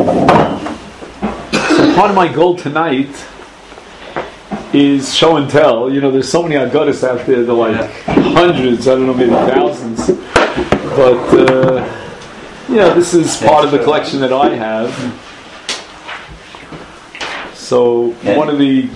So part of my goal tonight is show and tell. You know, there's so many Agadas out there, they're like hundreds, I don't know, maybe thousands. But, this is part of the collection that I have. So one of the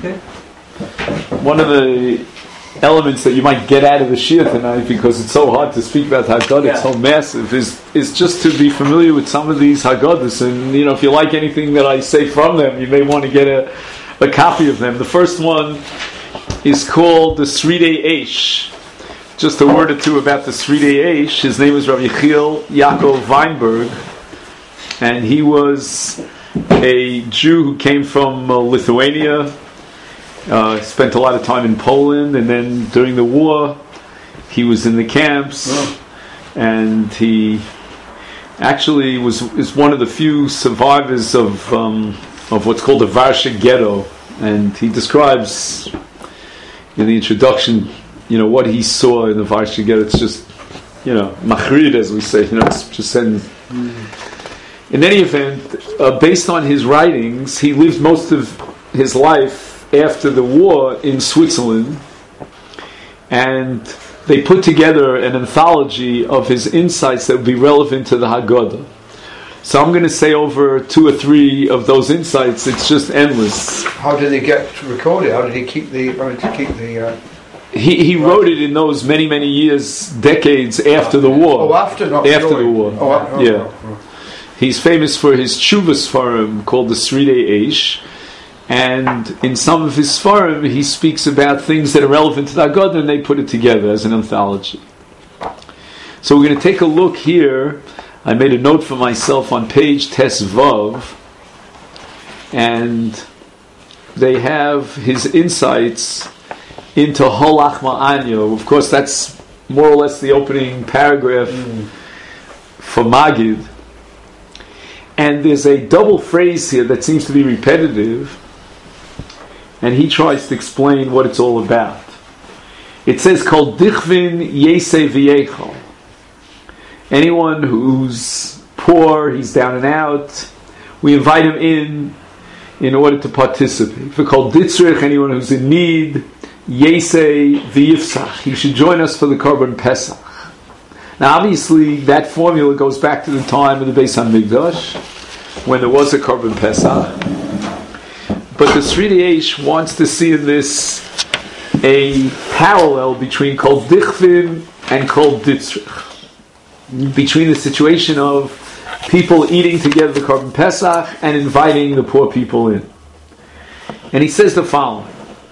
elements that you might get out of the Shia tonight, because it's so hard to speak about Haggadah, it's so massive, is just to be familiar with some of these Haggadahs. And, if you like anything that I say from them, you may want to get a copy of them. The first one is called the Sridei Eish. Just a word or two about the Sridei Eish. His name is Rav Yechiel Yaakov Weinberg, and he was a Jew who came from Lithuania. Spent a lot of time in Poland, and then during the war he was in the camps, and he actually is one of the few survivors of what's called the Varsha Ghetto. And he describes in the introduction what he saw in the Varsha Ghetto. It's just machrid, as we say, it's just sending. In any event, based on his writings, he lived most of his life after the war in Switzerland, and they put together an anthology of his insights that would be relevant to the Haggadah. So I'm going to say over 2 or 3 of those insights. It's just endless. How did he get to record it? How did he keep the? He wrote it in those many years, decades after the war. Oh, after the war. He's famous for his tshuva sfarim called the Sridei Eish. And in some of his Sfarim, he speaks about things that are relevant to the Haggadah, and they put it together as an anthology. So we're going to take a look here. I made a note for myself on page Tes Vav, and they have his insights into Holach Ma'anyo. Of course, that's more or less the opening paragraph for Magid. And there's a double phrase here that seems to be repetitive, and he tries to explain what it's all about. It says, Kol dichvin yesei v'yechol. Anyone who's poor, he's down and out, we invite him in order to participate. V'kol ditzrich, anyone who's in need, yesei v'yifsach. He should join us for the Korban Pesach. Now obviously that formula goes back to the time of the Beis HaMikdash, when there was a Korban Pesach. But the Sridei Eish wants to see in this a parallel between Kol Dichvin and Kol Ditzrich, between the situation of people eating together the Korban Pesach and inviting the poor people in. And he says the following.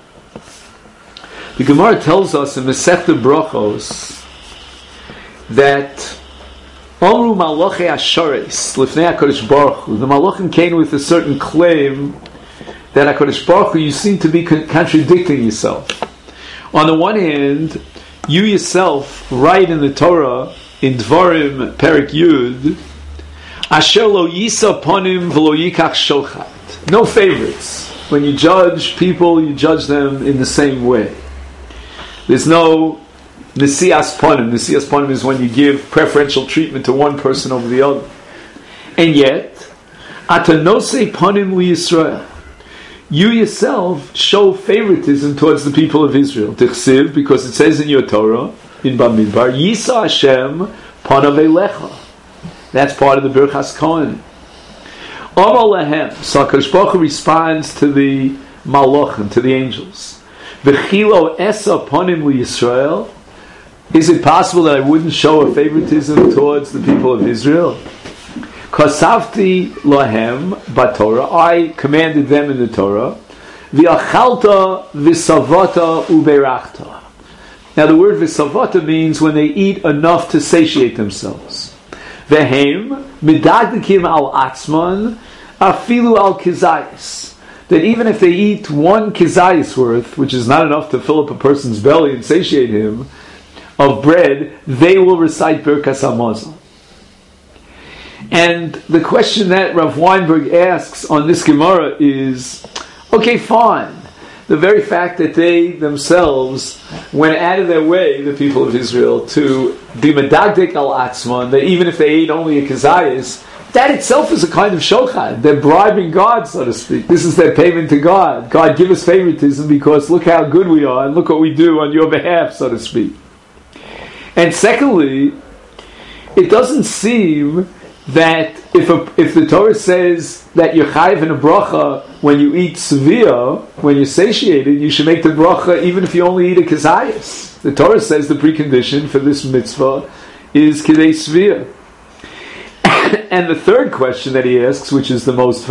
The Gemara tells us in Masechta Brachos that Omru Malachei Asharis Lifnei HaKadosh Baruch Hu, the Malachim came with a certain claim that HaKadosh Baruch Hu, you seem to be contradicting yourself. On the one hand, you yourself write in the Torah, in Dvarim Perek Yud, Asher lo yisa ponim v'lo yikach shochat. No favorites. When you judge people, you judge them in the same way. There's no Nesias Ponim. Nesias Ponim is when you give preferential treatment to one person over the other. And yet, Atanose Ponim li Yisrael. You yourself show favoritism towards the people of Israel. Tichsiv, because it says in your Torah, in Bamidbar, Yisa Hashem Ponav Elecha. That's part of the Birchas Kohen. Amar Lehem. So HaKadosh Baruch Hu responds to the Malachim, to the angels. V'chilo Esa Ponim li Yisrael. Is it possible that I wouldn't show a favoritism towards the people of Israel? Kasavti lahem b'Torah. I commanded them in the Torah. V'achalta v'savata uberachta. Now the word v'savata means when they eat enough to satiate themselves. V'hem midagdikim al atzman afilu al kizayis. That even if they eat one kizayis worth, which is not enough to fill up a person's belly and satiate him, of bread, they will recite Birkas Hamazon. And the question that Rav Weinberg asks on this Gemara is, okay, fine. The very fact that they themselves went out of their way, the people of Israel, to be medagdik al atzman, that even if they ate only a kazayas, that itself is a kind of shochad. They're bribing God, so to speak. This is their payment to God. God, give us favoritism because look how good we are and look what we do on your behalf, so to speak. And secondly, it doesn't seem that if the Torah says that you're chayiv in a bracha when you eat sevia, when you're satiated, you should make the bracha even if you only eat a kazayas. The Torah says the precondition for this mitzvah is kidei sevia. And the third question that he asks, which is the most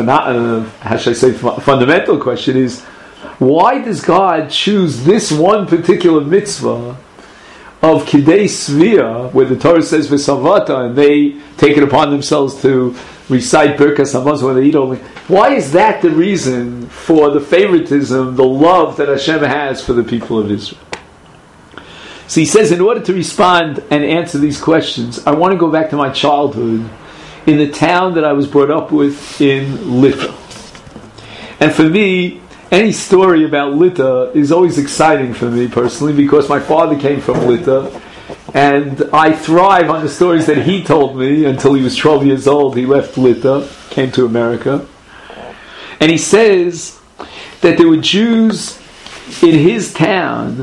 fundamental question, is why does God choose this one particular mitzvah of Kidei Svia, where the Torah says V'Savata, and they take it upon themselves to recite Birkas Hamazon when they eat only? Why is that the reason for the favoritism, the love that Hashem has for the people of Israel? So he says, in order to respond and answer these questions, I want to go back to my childhood in the town that I was brought up with in Lita. And for me, any story about Lita is always exciting for me personally, because my father came from Lita, and I thrive on the stories that he told me until he was 12 years old. He left Lita, came to America, and he says that there were Jews in his town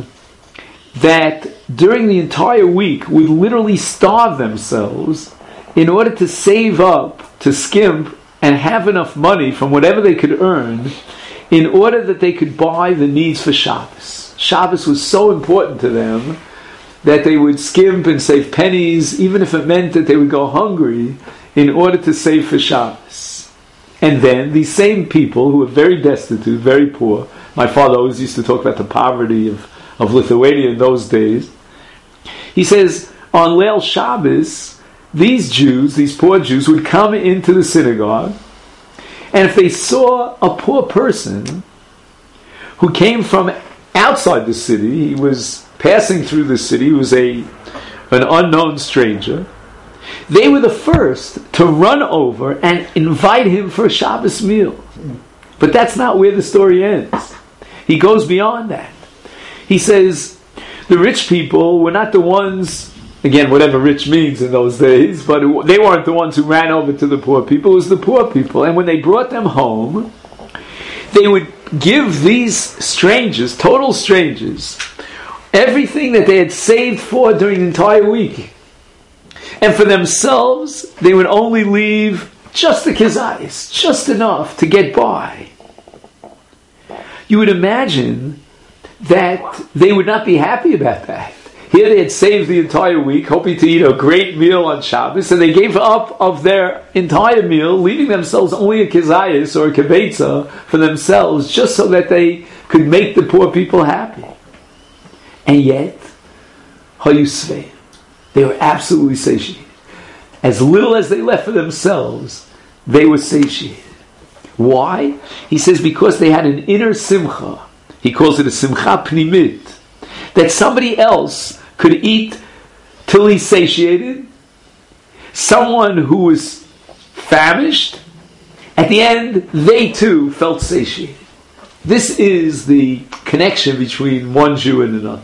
that during the entire week would literally starve themselves in order to save up, to skimp, and have enough money from whatever they could earn in order that they could buy the needs for Shabbos. Shabbos was so important to them that they would skimp and save pennies, even if it meant that they would go hungry, in order to save for Shabbos. And then these same people who were very destitute, very poor, my father always used to talk about the poverty of Lithuania in those days. He says, on Leil Shabbos, these Jews, these poor Jews, would come into the synagogue, and if they saw a poor person who came from outside the city, he was passing through the city, he was an unknown stranger, they were the first to run over and invite him for a Shabbos meal. But that's not where the story ends. He goes beyond that. He says, the rich people were not the ones, again, whatever rich means in those days, but they weren't the ones who ran over to the poor people. It was the poor people. And when they brought them home, they would give these strangers, total strangers, everything that they had saved for during the entire week. And for themselves, they would only leave just the kazayas, just enough to get by. You would imagine that they would not be happy about that. Here they had saved the entire week, hoping to eat a great meal on Shabbos, and they gave up of their entire meal, leaving themselves only a kizayis or a kibetza for themselves, just so that they could make the poor people happy. And yet, hayusvei, they were absolutely satiated. As little as they left for themselves, they were satiated. Why? He says because they had an inner simcha. He calls it a simcha pnimit, that somebody else could eat till he's satiated. Someone who was famished, at the end, they too felt satiated. This is the connection between one Jew and another.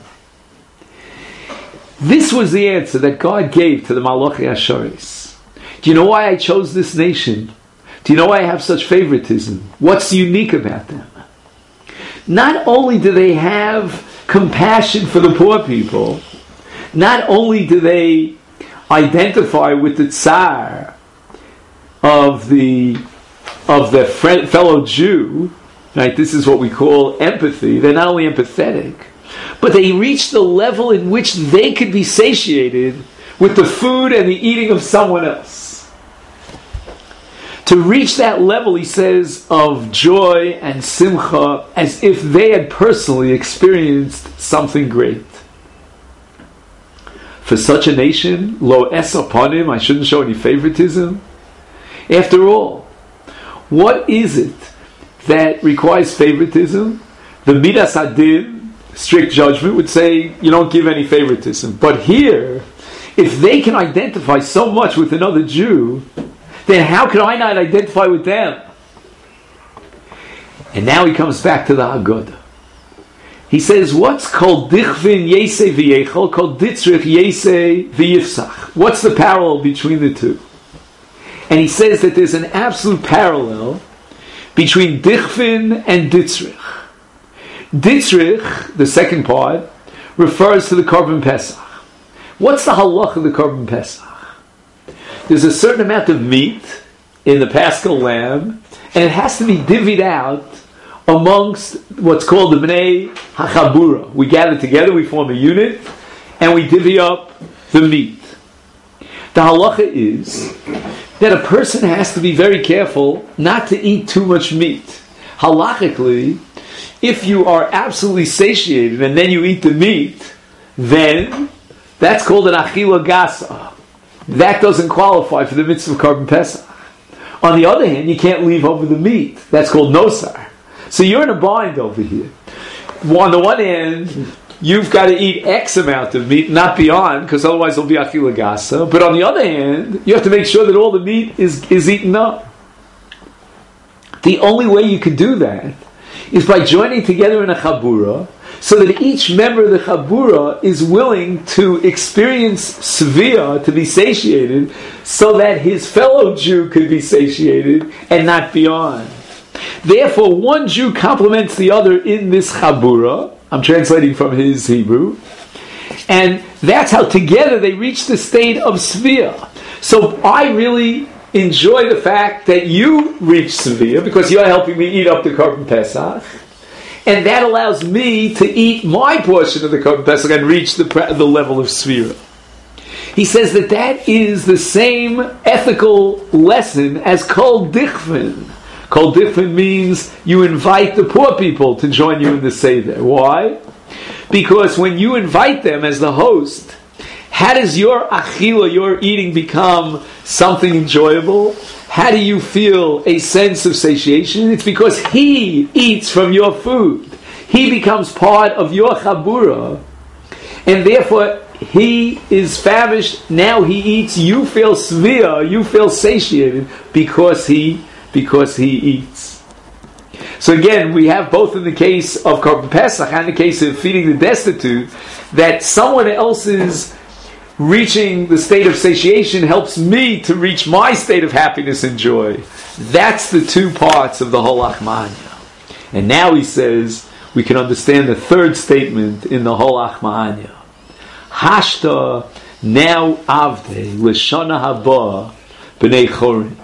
This was the answer that God gave to the Malachi Asharis. Do you know why I chose this nation? Do you know why I have such favoritism? What's unique about them? Not only do they have compassion for the poor people, not only do they identify with the tsar of their fellow Jew, right? This is what we call empathy. They're not only empathetic, but they reach the level in which they could be satiated with the food and the eating of someone else. To reach that level, he says, of joy and simcha, as if they had personally experienced something great. For such a nation, lo es upon him, I shouldn't show any favoritism. After all, what is it that requires favoritism? The midas adin, strict judgment, would say you don't give any favoritism. But here, if they can identify so much with another Jew, then how can I not identify with them? And now he comes back to the Haggadah. He says, what's called dichvin yesei v'yechol, called ditzrich yesei v'yifsach? What's the parallel between the two? And he says that there's an absolute parallel between Dichfin and Ditzrich. Ditzrich, the second part, refers to the Korban Pesach. What's the halach of the Korban Pesach? There's a certain amount of meat in the Paschal lamb, and it has to be divvied out amongst what's called the Bnei HaChabura. We gather together, we form a unit, and we divvy up the meat. The halacha is that a person has to be very careful not to eat too much meat. Halachically, if you are absolutely satiated and then you eat the meat, then that's called an achila gasa. That doesn't qualify for the mitzvah of Korban Pesach. On the other hand, you can't leave over the meat. That's called nosar. So you're in a bind over here. On the one hand, you've got to eat X amount of meat, not beyond, because otherwise it'll be achila gasa. But on the other hand, you have to make sure that all the meat is eaten up. The only way you can do that is by joining together in a chabura, so that each member of the chabura is willing to experience svia, to be satiated, so that his fellow Jew could be satiated and not beyond. Therefore, one Jew complements the other in this chabura. I'm translating from his Hebrew. And that's how together they reach the state of svia. So I really enjoy the fact that you reach svia, because you're helping me eat up the Korban Pesach. And that allows me to eat my portion of the Korban Pesach and reach the level of svira. He says that is the same ethical lesson as Kol Dichvin. Kol Dichvin means you invite the poor people to join you in the Seder. Why? Because when you invite them as the host, how does your achila, your eating, become something enjoyable? How do you feel a sense of satiation? It's because he eats from your food. He becomes part of your chabura. And therefore, he is famished. Now he eats. You feel svia. You feel satiated because he eats. So again, we have both in the case of Korban Pesach and the case of feeding the destitute, that someone else's reaching the state of satiation helps me to reach my state of happiness and joy. That's the two parts of the whole Achmanya. And now he says we can understand the third statement in the whole Achmanya. Hashta now avde l'shana haba b'nei chorin.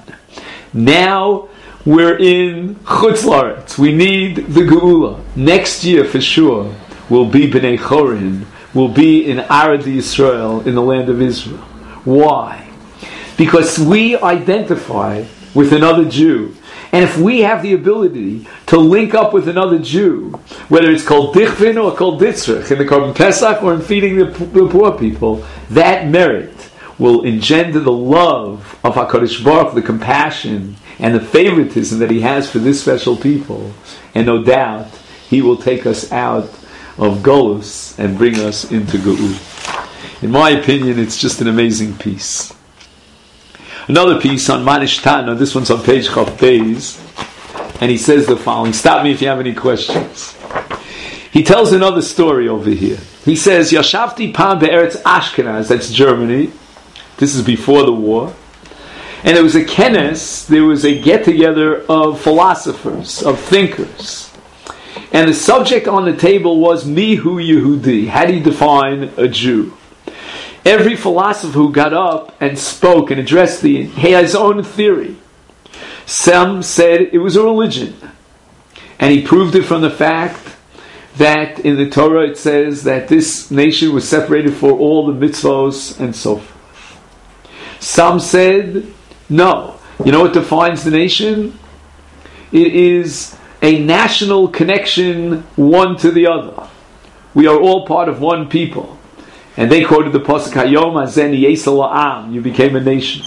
Now we're in Chutz La'aretz. We need the Geula. Next year for sure will be b'nei chorin. Will be in Arad Yisrael, in the land of Israel. Why? Because we identify with another Jew. And if we have the ability to link up with another Jew, whether it's called Dichvin or called Ditzrich, in the Korban Pesach or in feeding the poor people, that merit will engender the love of HaKadosh Baruch, the compassion and the favoritism that he has for this special people. And no doubt, he will take us out of Golus and bring us into Geul. In my opinion, it's just an amazing piece. Another piece on Manish Tana, this one's on page Chav Beis, and he says the following. Stop me if you have any questions. He tells another story over here. He says, Yashavti Pam Be'eretz Ashkenaz, that's Germany. This is before the war. And there was a kenes, there was a get-together of philosophers, of thinkers. And the subject on the table was Mihu Yehudi. How do you define a Jew? Every philosopher who got up and spoke and addressed he had his own theory. Some said it was a religion. And he proved it from the fact that in the Torah it says that this nation was separated for all the mitzvos and so forth. Some said, no. You know what defines the nation? It is a national connection one to the other. We are all part of one people. And they quoted the Pasuk Hayom Hazen Yesel La'am, you became a nation.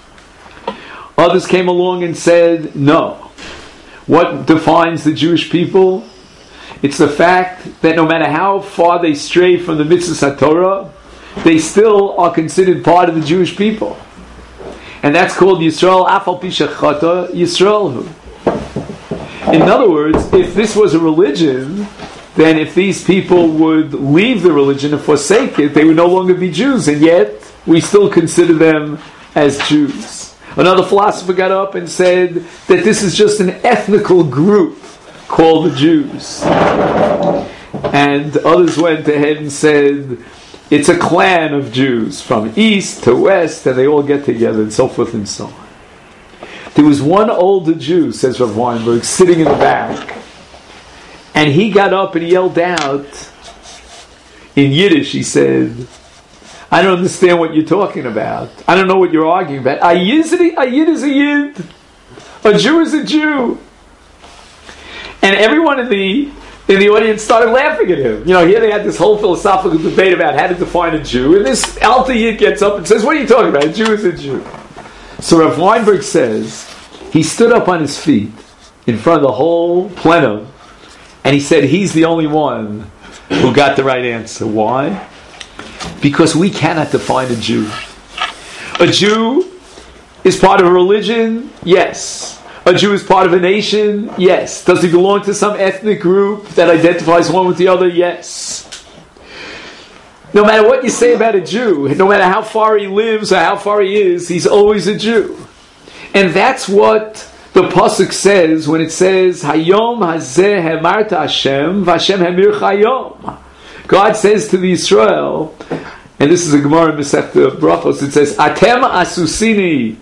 Others came along and said, no. What defines the Jewish people? It's the fact that no matter how far they stray from the mitzvahs HaTorah, they still are considered part of the Jewish people. And that's called Yisrael Afal Pi Shechata Yisrael Hu. In other words, if this was a religion, then if these people would leave the religion and forsake it, they would no longer be Jews, and yet we still consider them as Jews. Another philosopher got up and said that this is just an ethnical group called the Jews. And others went ahead and said it's a clan of Jews from east to west, and they all get together, and so forth and so on. There was one older Jew, says Rav Weinberg, sitting in the back, and he got up and he yelled out in Yiddish. He said, I don't understand what you're talking about. I don't know what you're arguing about. A Yid is a Yid. A Jew is a Jew. And everyone in the audience started laughing at him. Here they had this whole philosophical debate about how to define a Jew, and this Alter Yid gets up and says, what are you talking about? A Jew is a Jew. So Rav Weinberg says, he stood up on his feet in front of the whole plenum, and he said he's the only one who got the right answer. Why? Because we cannot define a Jew. A Jew is part of a religion? Yes. A Jew is part of a nation? Yes. Does he belong to some ethnic group that identifies one with the other? Yes. No matter what you say about a Jew, no matter how far he lives or how far he is, he's always a Jew. And that's what the Pasuk says when it says, Hayom hazeh hemarta Hashem, v'Hashem hemir chayom. God says to the Israel, and this is a Gemara in Masechta Brachos, it says, Atem asisuni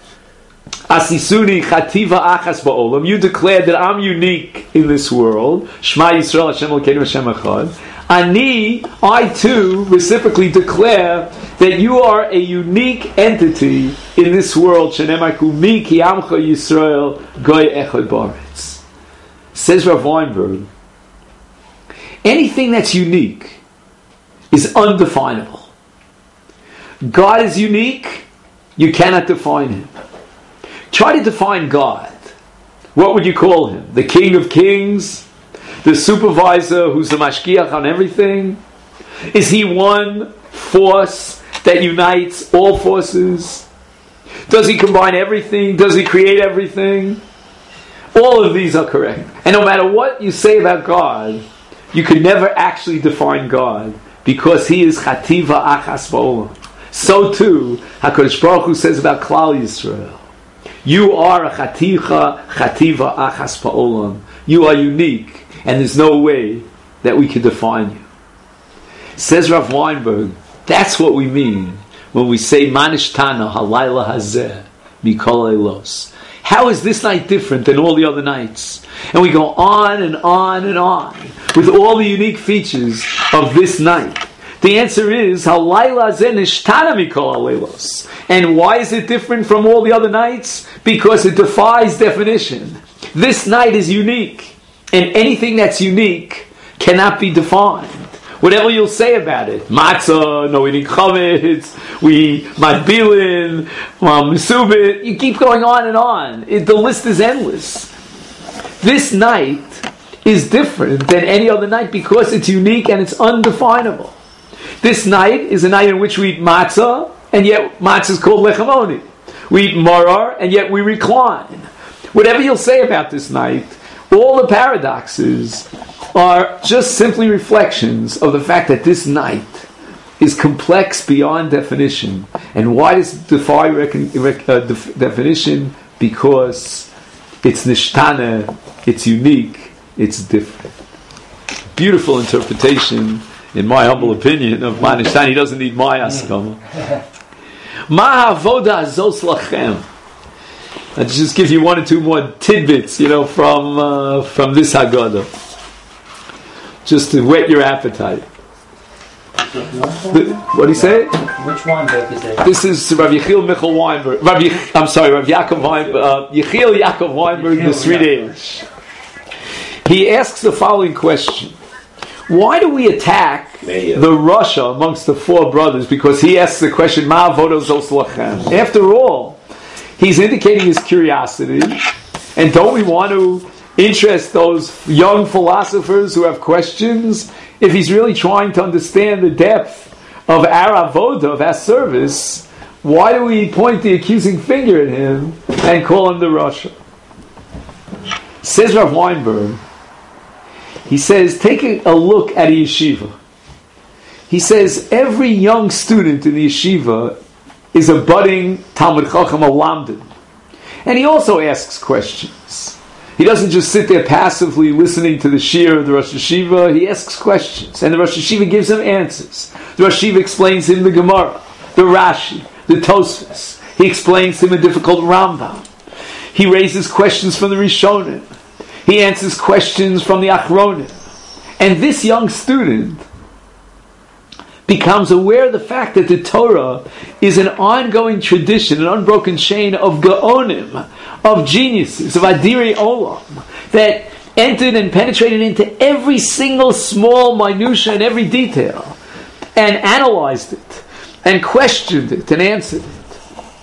chativa achas ba'olam. You declared that I'm unique in this world. Shema Yisrael Hashem Elokeinu Hashem Echad. I too reciprocally declare that you are a unique entity in this world. Shenemar mi ki amcha Yisrael goy echad ba'aretz. Says Rav Weinberg, anything that's unique is undefinable. God is unique, you cannot define him. Try to define God. What would you call him? The King of Kings? The supervisor who's the mashgiach on everything? Is he one force that unites all forces? Does he combine everything? Does he create everything? All of these are correct. And no matter what you say about God, you can never actually define God, because he is chativa achas ba'olam. So too, HaKadosh Baruch Hu says about Klal Yisrael, you are a chativa achas ba'olam. You are unique, and there's no way that we can define you. Says Rav Weinberg, that's what we mean when we say Manishtana halayla hazeh mikol eilos. How is this night different than all the other nights? And we go on and on and on with all the unique features of this night. The answer is halayla hazeh nishtana mikol eilos. And why is it different from all the other nights? Because it defies definition. This night is unique, and anything that's unique cannot be defined. Whatever you'll say about it, matzah, no eating chametz, we madbilin, mesubit, you keep going on and on. The list is endless. This night is different than any other night because it's unique and it's undefinable. This night is a night in which we eat matzah, and yet matzah is called lechamoni. We eat marar, and yet we recline. Whatever you'll say about this night, all the paradoxes are just simply reflections of the fact that this night is complex beyond definition. And why does it defy definition? Because it's nishtana, it's unique, it's different. Beautiful interpretation, in my humble opinion, of Ma Nishtana. He doesn't need my askama. Ma havoda azos lachem. I'll just give you one or two more tidbits, from this Haggadah, just to whet your appetite. What do you say? Which Weinberg is it? This is Rav Yechiel Michal Weinberg. Rav Yaakov Weinberg. Yechiel Yaakov Weinberg, the Sridei. He asks the following question: why do we attack the Russia amongst the four brothers? Because he asks the question, Ma avodah zos lachem. After all, he's indicating his curiosity, and don't we want to interest those young philosophers who have questions? If he's really trying to understand the depth of our avodah, of our service, why do we point the accusing finger at him and call him the Rasha? Says Rav Weinberg, he says, take a look at a yeshiva. He says, every young student in the yeshiva is a budding Talmud Chacham of Lamdin. And he also asks questions. He doesn't just sit there passively listening to the shiur of the Rosh Yeshiva. He asks questions, and the Rosh Yeshiva gives him answers. The Rosh Yeshiva explains him the Gemara, the Rashi, the Tosfos. He explains him a difficult Rambam. He raises questions from the Rishonim. He answers questions from the Achronim. And this young student becomes aware of the fact that the Torah is an ongoing tradition, an unbroken chain of Gaonim, of geniuses, of Adiri Olam, that entered and penetrated into every single small minutia and every detail, and analyzed it, and questioned it, and answered it.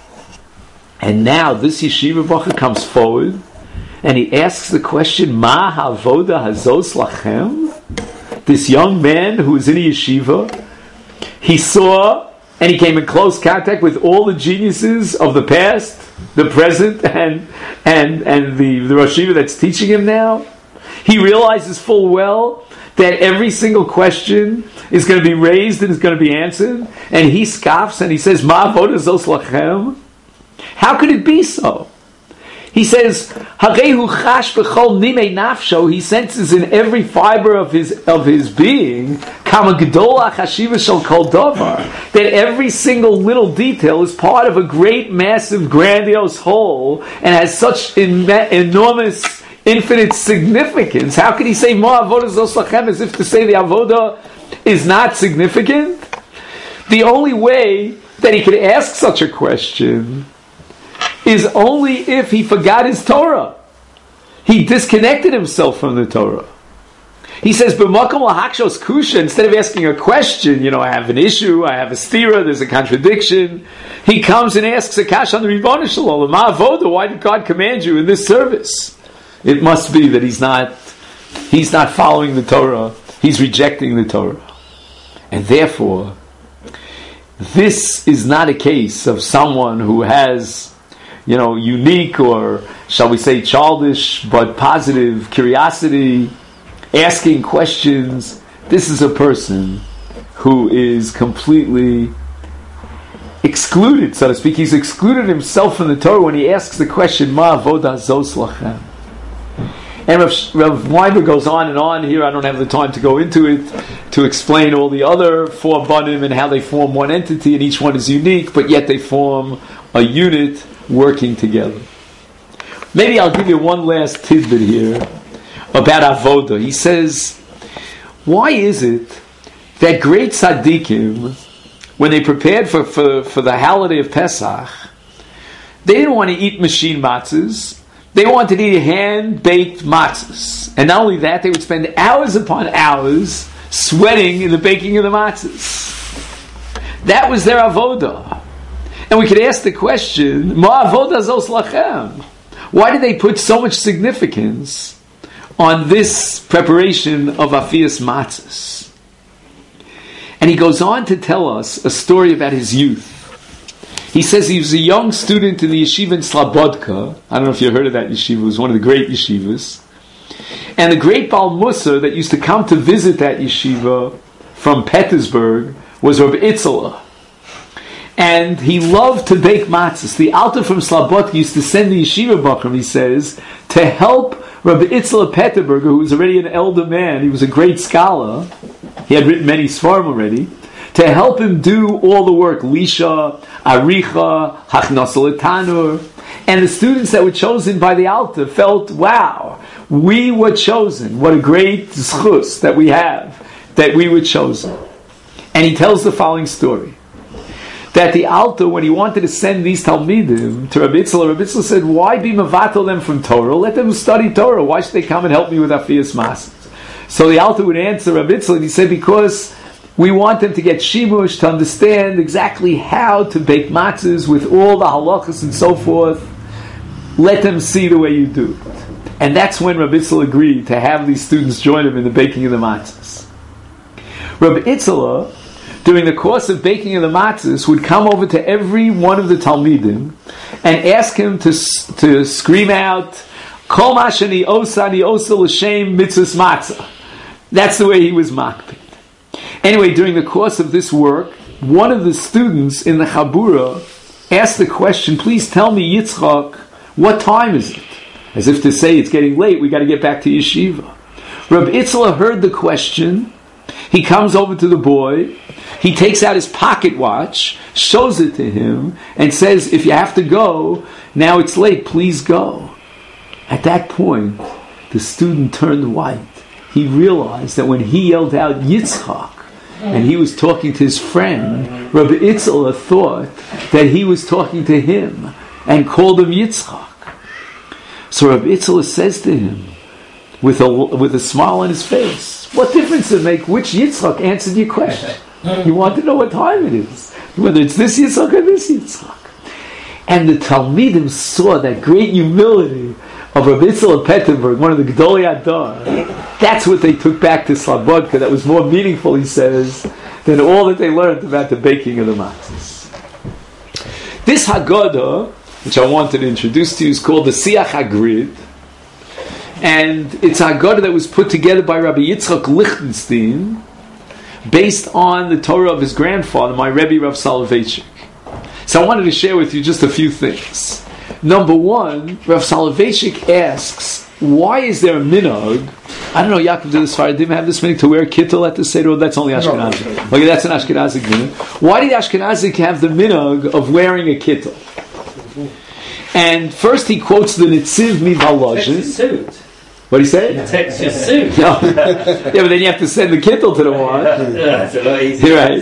And now this yeshiva bacher comes forward, and he asks the question, Ma havoda hazos lachem? This young man who is in a yeshiva, he saw and he came in close contact with all the geniuses of the past, the present, and the Rosh Yeshiva that's teaching him now. He realizes full well that every single question is going to be raised and is going to be answered, and he scoffs and he says, Ma avodah zos lachem? How could it be so? He says, Harehu chash b'chol nimei nafsho. He senses in every fiber of his being, kama gedola chashiva shel kol davar, that every single little detail is part of a great, massive, grandiose whole, and has such enormous, infinite significance. How could he say Ma avodah zos lachem as if to say the avodah is not significant? The only way that he could ask such a question is only if he forgot his Torah. He disconnected himself from the Torah. He says, "B'makom lahakshos kusha." Instead of asking a question, I have an issue, I have a stira, there's a contradiction. He comes and asks a kasha on the Ribono Shel Olam, Ma avoda? Why did God command you in this service? It must be that he's not following the Torah. He's rejecting the Torah, and therefore, this is not a case of someone who has, unique, or shall we say childish, but positive curiosity, asking questions. This is a person who is completely excluded, so to speak. He's excluded himself from the Torah when he asks the question, Ma avodah zos lachem? And Rav Weinberg goes on and on here. I don't have the time to go into it, to explain all the other four banim and how they form one entity, and each one is unique, but yet they form a unit working together. Maybe I'll give you one last tidbit here about avodah. He says, why is it that great tzaddikim, when they prepared for the holiday of Pesach, they didn't want to eat machine matzahs. They wanted to eat hand-baked matzahs. And not only that, they would spend hours upon hours sweating in the baking of the matzahs. That was their avodah. And we could ask the question, Ma avodah zos lachem? Why did they put so much significance on this preparation of afiyas matzahs? And he goes on to tell us a story about his youth. He says he was a young student in the yeshiva in Slobodka. I don't know if you heard of that yeshiva. It was one of the great yeshivas. And the great Baal Musar that used to come to visit that yeshiva from Petersburg was Rabbi Itzela. And he loved to bake matzahs. The Alter from Slobodka used to send the yeshiva bachram, he says, to help Rabbi Itzela Peterburger, who was already an elder man. He was a great scholar. He had written many svarim already. To help him do all the work, Lisha, Aricha, Hachnasa L'Tanur. And the students that were chosen by the Alter felt, wow, we were chosen. What a great zchus that we have, that we were chosen. And he tells the following story. That the Alter, when he wanted to send these Talmidim to Rabbi Itzela said, why be mevatel them from Torah? Let them study Torah. Why should they come and help me with Afiyas Matzahs? So the Alter would answer Rabbi Itzela, and he said, because we want them to get shimush, to understand exactly how to bake matzahs with all the halachas and so forth. Let them see the way you do it. And that's when Rabbi Itzela agreed to have these students join him in the baking of the matzahs. Rabbi Itzela, during the course of baking of the matzahs, would come over to every one of the Talmidim and ask him to scream out, Kol ma shani osa l'shem mitzvahs matzah. That's the way he was makpid. Anyway, during the course of this work, one of the students in the Chabura asked the question, please tell me, Yitzchak, What time is it? As if to say, it's getting late, we got to get back to yeshiva. Reb Itzela heard the question. He comes over to the boy. He takes out his pocket watch, shows it to him, and says, if you have to go, now it's late, please go. At that point, the student turned white. He realized that when he yelled out Yitzchak, and he was talking to his friend, Rabbi Itzela thought that he was talking to him and called him Yitzchak. So Rabbi Itzela says to him, with a smile on his face, what difference does it make which Yitzchak answered your question? You want to know what time it is, whether it's this Yitzchak or this Yitzchak. And the Talmidim saw that great humility of Rabbi Itzela Pettenberg, one of the Gedolei Adar. That's what they took back to Slobodka. That was more meaningful, he says, than all that they learned about the baking of the matzahs. This Haggadah, which I wanted to introduce to you, is called the Siach HaGrid. And it's a Haggadah that was put together by Rabbi Yitzchak Lichtenstein based on the Torah of his grandfather, my Rebbe Rav Soloveitchik. So I wanted to share with you just a few things. Number one, Rav Soloveitchik asks, why is there a minhag? I don't know, Yaakov did this far. Didn't have this minhag to wear kittel at the Seder? That's only Ashkenazi. Okay, that's an Ashkenazi minhag. Why did Ashkenazi have the minhag of wearing a kittel? And first he quotes the Nitziv Mivalojin. What do you say? Protects your suit. No. Yeah, but then you have to send the kittel to the one. That's a lot easier. Right.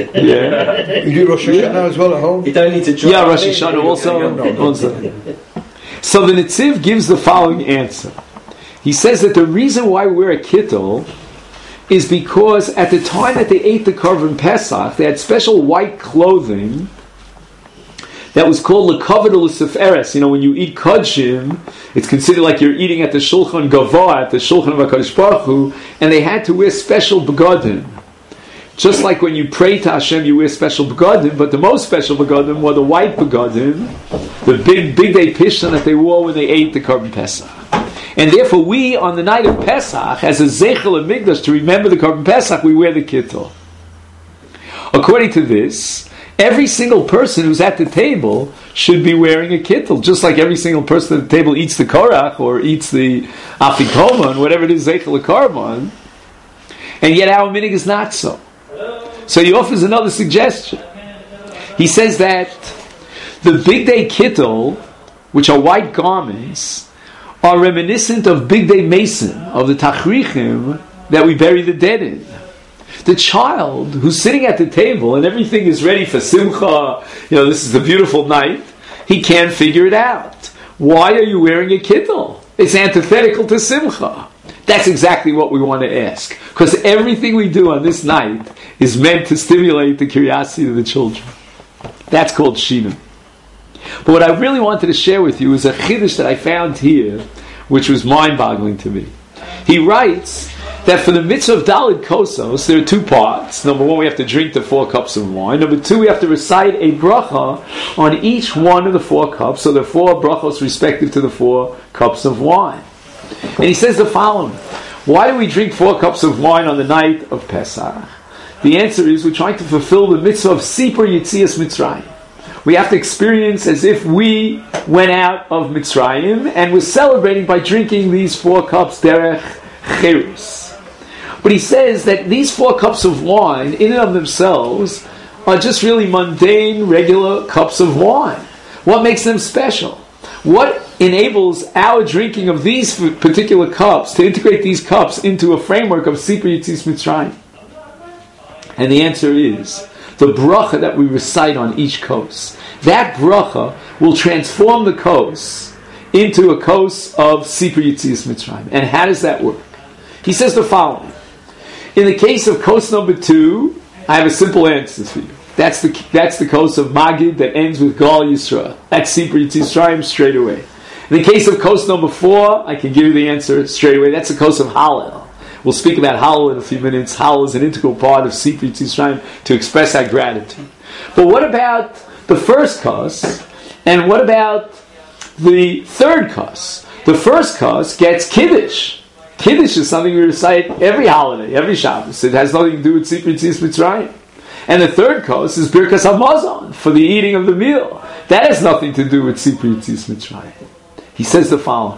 Yeah. You do Rosh Hashanah as well at home? You don't need to Yeah, Rosh Hashanah also. So the Nitziv gives the following answer. He says that the reason why we wear a kittel is because at the time that they ate the Korban Pesach, they had special white clothing that was called lekavod l'seferes. You know, when you eat kodshim, it's considered like you're eating at the Shulchan Gavoah, at the Shulchan of HaKadosh Baruch Hu, and they had to wear special begadim. Just like when you pray to Hashem, you wear special begadim, but the most special begadim were the white begadim, the big day pishtan that they wore when they ate the Korban Pesach. And therefore we, on the night of Pesach, as a Zeichel of Mikdash, to remember the Korban Pesach, we wear the kittel. According to this, every single person who's at the table should be wearing a kittel, just like every single person at the table eats the korach or eats the afikoman, whatever it is, zeichel korban. And yet our minig is not so. So he offers another suggestion. He says that the big day kittel, which are white garments, are reminiscent of big day mason, of the tachrichim that we bury the dead in. The child who's sitting at the table and everything is ready for simcha, this is the beautiful night, he can't figure it out. Why are you wearing a kittel? It's antithetical to simcha. That's exactly what we want to ask. Because everything we do on this night is meant to stimulate the curiosity of the children. That's called Shina. But what I really wanted to share with you is a chiddush that I found here, which was mind-boggling to me. He writes that for the mitzvah of Daled Kosos, there are two parts. Number one, we have to drink the 4 cups of wine. Number two, we have to recite a bracha on each one of the 4 cups. So there are 4 brachos respective to the 4 cups of wine. And he says the following. Why do we drink 4 cups of wine on the night of Pesach? The answer is we're trying to fulfill the mitzvah of Sipur Yitzias Mitzrayim. We have to experience as if we went out of Mitzrayim and we're celebrating by drinking these 4 cups derech cherus. But he says that these 4 cups of wine, in and of themselves, are just really mundane, regular cups of wine. What makes them special? What enables our drinking of these particular cups to integrate these cups into a framework of Sipur Yitzias Mitzrayim? And the answer is the bracha that we recite on each kos. That bracha will transform the kos into a kos of Sipur Yitzias Mitzrayim. And how does that work? He says the following. In the case of kos number 2, I have a simple answer for you. That's the kos of Magid that ends with Gal Yisrael. That's Sipur Yitzias Mitzrayim straight away. In the case of kos number 4, I can give you the answer straight away. That's the kos of Hallel. We'll speak about Hallel in a few minutes. Hallel is an integral part of Sipur Yitzias Mitzrayim to express our gratitude. But what about the first kos? And what about the third kos? The first kos gets Kiddush. Kiddush is something we recite every holiday, every Shabbos. It has nothing to do with Sipur Yitzias Mitzrayim. And the third kos is Birkas Hamazon, for the eating of the meal. That has nothing to do with Sipur Yitzias Mitzrayim. He says the following,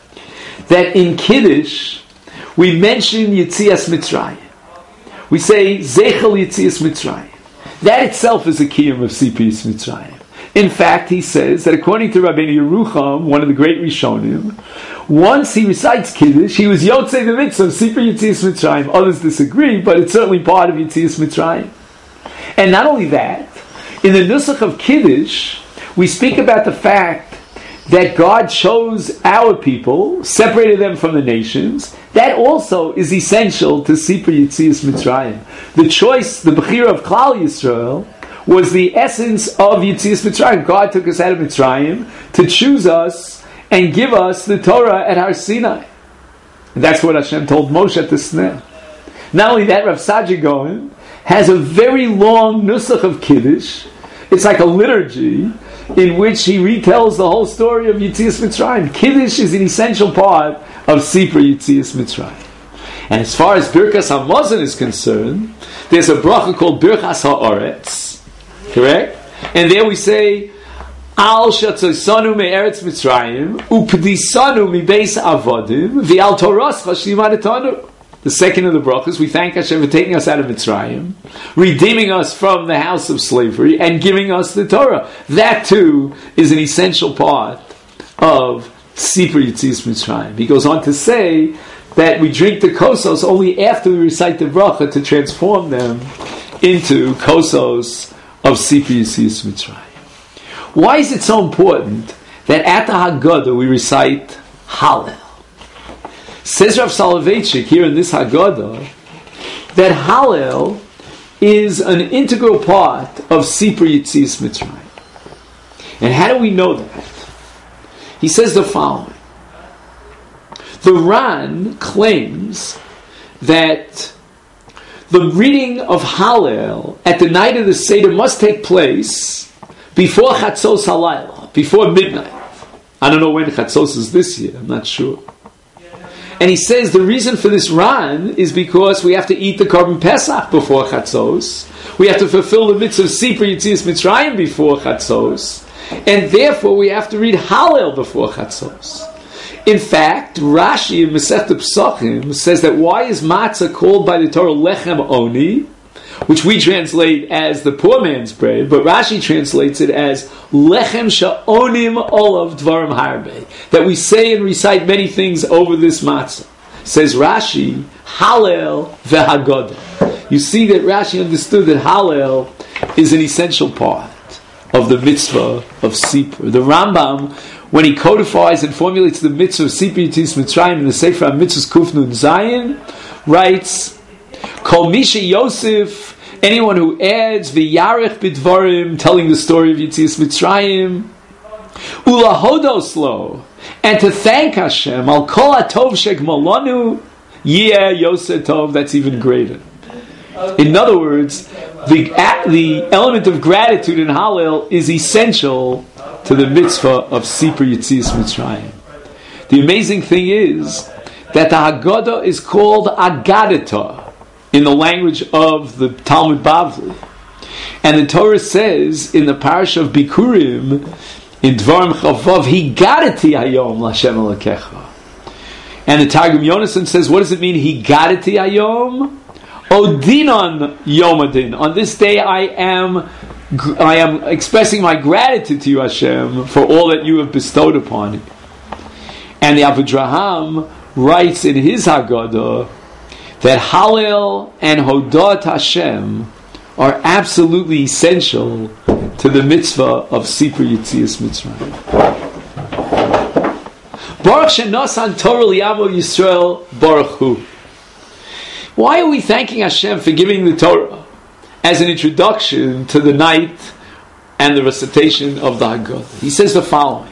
that in Kiddush, we mention Yetzias Mitzrayim. We say, Zeichel Yetzias Mitzrayim. That itself is a kiyum of Sipiyas Mitzrayim. In fact, he says that according to Rabbeinu Yerucham, one of the great Rishonim, once he recites Kiddush, he was Yotzei the Mitzvah, Sipur Yetzias Mitzrayim. Others disagree, but it's certainly part of Yetzias Mitzrayim. And not only that, in the Nusach of Kiddush, we speak about the fact that God chose our people, separated them from the nations. That also is essential to Sipur Yetzias Mitzrayim. The choice, the Bechira of Klal Yisrael, was the essence of Yetzias Mitzrayim. God took us out of Mitzrayim to choose us and give us the Torah at Har Sinai. And that's what Hashem told Moshe at the Sneh. Not only that, Rav Saadia Gaon has a very long Nusach of Kiddush. It's like a liturgy in which he retells the whole story of Yetzias Mitzrayim. Kiddush is an essential part of Sipur Yetzias Mitzrayim. And as far as Birkas HaMazon is concerned, there's a bracha called Birchas HaOretz. Correct? And there we say, Al Shatzoisanu me'eretz Mitzrayim, Updisanu mi'beis avodim, V'al Torascha shlimadetanu. The second of the brachas, we thank Hashem for taking us out of Mitzrayim, redeeming us from the house of slavery, and giving us the Torah. That too is an essential part of Sipur Yetzias Mitzrayim. He goes on to say that we drink the kosos only after we recite the bracha to transform them into kosos of Sipur Yetzias Mitzrayim. Why is it so important that at the Haggadah we recite Hallel? Says Rav Soloveitchik here in this Haggadah that Hallel is an integral part of Sipur Yetzias Mitzrayim. And how do we know that? He says the following. The Ran claims that the reading of Hallel at the night of the Seder must take place before Chatzos Halayla, before midnight. I don't know when Chatzos is this year, I'm not sure. And he says the reason for this Ran is because we have to eat the Korban Pesach before Chatzos. We have to fulfill the mitzvah of Sipur Yetzias Mitzrayim before Chatzos. And therefore we have to read Hallel before Chatzos. In fact, Rashi in Masechta Pesachim says that why is matzah called by the Torah Lechem Oni, which we translate as the poor man's bread, but Rashi translates it as Lechem Sha'onim Olav Dvarim Harbe, that we say and recite many things over this matzah. Says Rashi, Hallel veHaggadah. You see that Rashi understood that Hallel is an essential part of the mitzvah of Sipur. The Rambam, when he codifies and formulates the mitzvah of Sipur Yetzias Mitzrayim in the Sefer HaMitzvos Kuf Nun Zayin, writes, Kol Misha Yosef, anyone who adds V'yarech B'dvarim, telling the story of Yetzias Mitzrayim, Ula Hodos Lo, and to thank Hashem, Al Kol HaTov Shegmalanu, Yeah Yosef Tov, that's even greater. In other words, the element of gratitude in Hallel is essential to the mitzvah of Sipur Yetzias Mitzrayim. The amazing thing is that the Haggadah is called Agadata in the language of the Talmud Bavli. And the Torah says in the parasha of Bikurim, in Dvarim Chavav, Higadati Hayom L'Hashem Elokecha. And the Targum Yonasan says, what does it mean, Higadati Hayom? Odinon Yomadin. On this day I am expressing my gratitude to you, Hashem, for all that you have bestowed upon me. And the Avidraham writes in his Haggadah that Hallel and Hodat Hashem are absolutely essential to the mitzvah of Sipur Yetzias Mitzrayim. Baruch Shenosan Torah Liyavo Yisrael Baruch Hu. Why are we thanking Hashem for giving the Torah as an introduction to the night and the recitation of the Haggadah? He says the following.